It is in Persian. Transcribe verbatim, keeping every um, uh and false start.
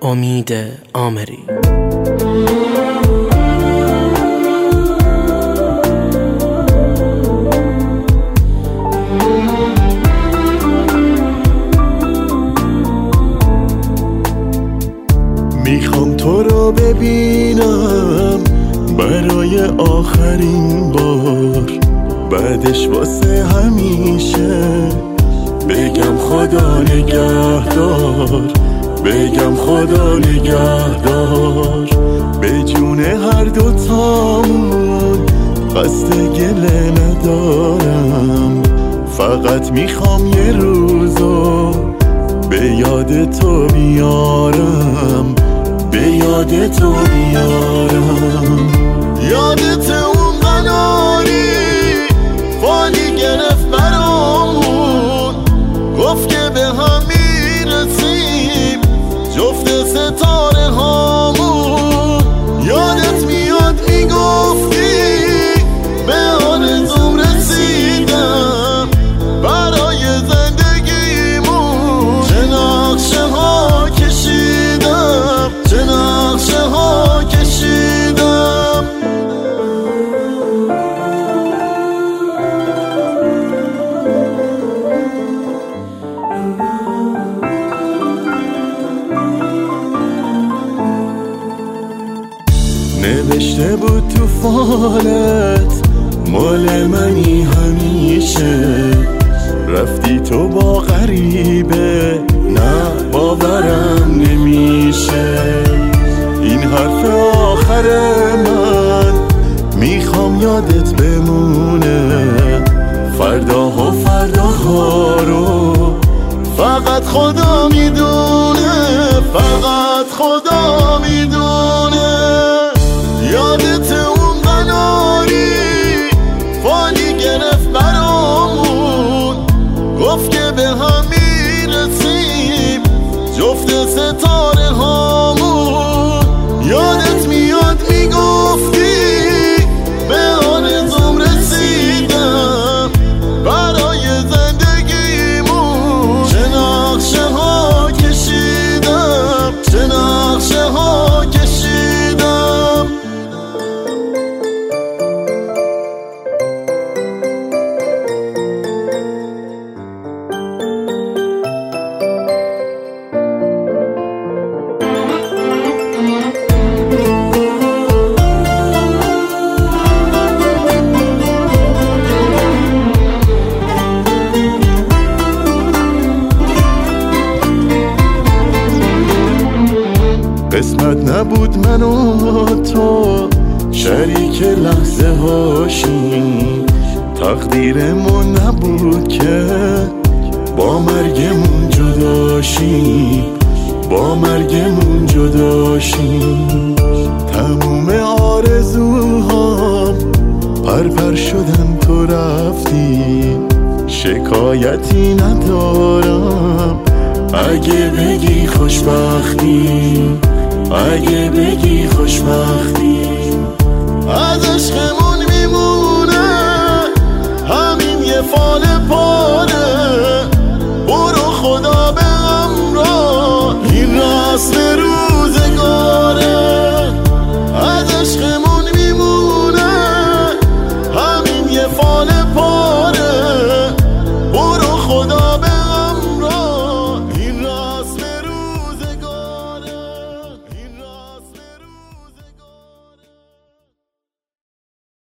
امید آمری. میخوام تو رو ببینم برای آخرین بار، بعدش واسه همیشه بگم خدا نگهدار، بگم خدا نگهدار. به جون هر دوتامون قصد گله ندارم، فقط میخوام یه روزو به یاد تو بیارم، به یاد تو بیارم. یادت اون قناری فالی گرفت برامون، گفت که به هم میرسیم جفت ستاره هامون. یادت میاد میگفتی به آرزوم رسیدم برای زندگیمون. چه نقشه ها کشیدم، چه نقشه ها کشیدم. نوشته بود تو فالت مال منی همیشه، رفتی تو با غریبه نه باورم نمیشه. این حرف آخر من میخوام یادت بمونه، فرداها فرداها رو فقط خدا میدونه، فقط خدا میدونه. یادت اون قناری فالی گرفت برامون، گفت که به هم میرسیم جفت ستاره هامون. یادت میاد میگفتی به آرزوم رسیدم برای زندگیمون. چه نقشه ها کشیدم، چه نقشه ها کشیدم. قسمت نبود من و تو شریک لحظه هاشیم، تقدیرمون نبود که با مرگمون جداشیم، با مرگمون جداشیم. تموم آرزوهام پرپر شدن تو رفتی، شکایتی ندارم اگه بگی خوشبختی، اگه بگی خوشبختی.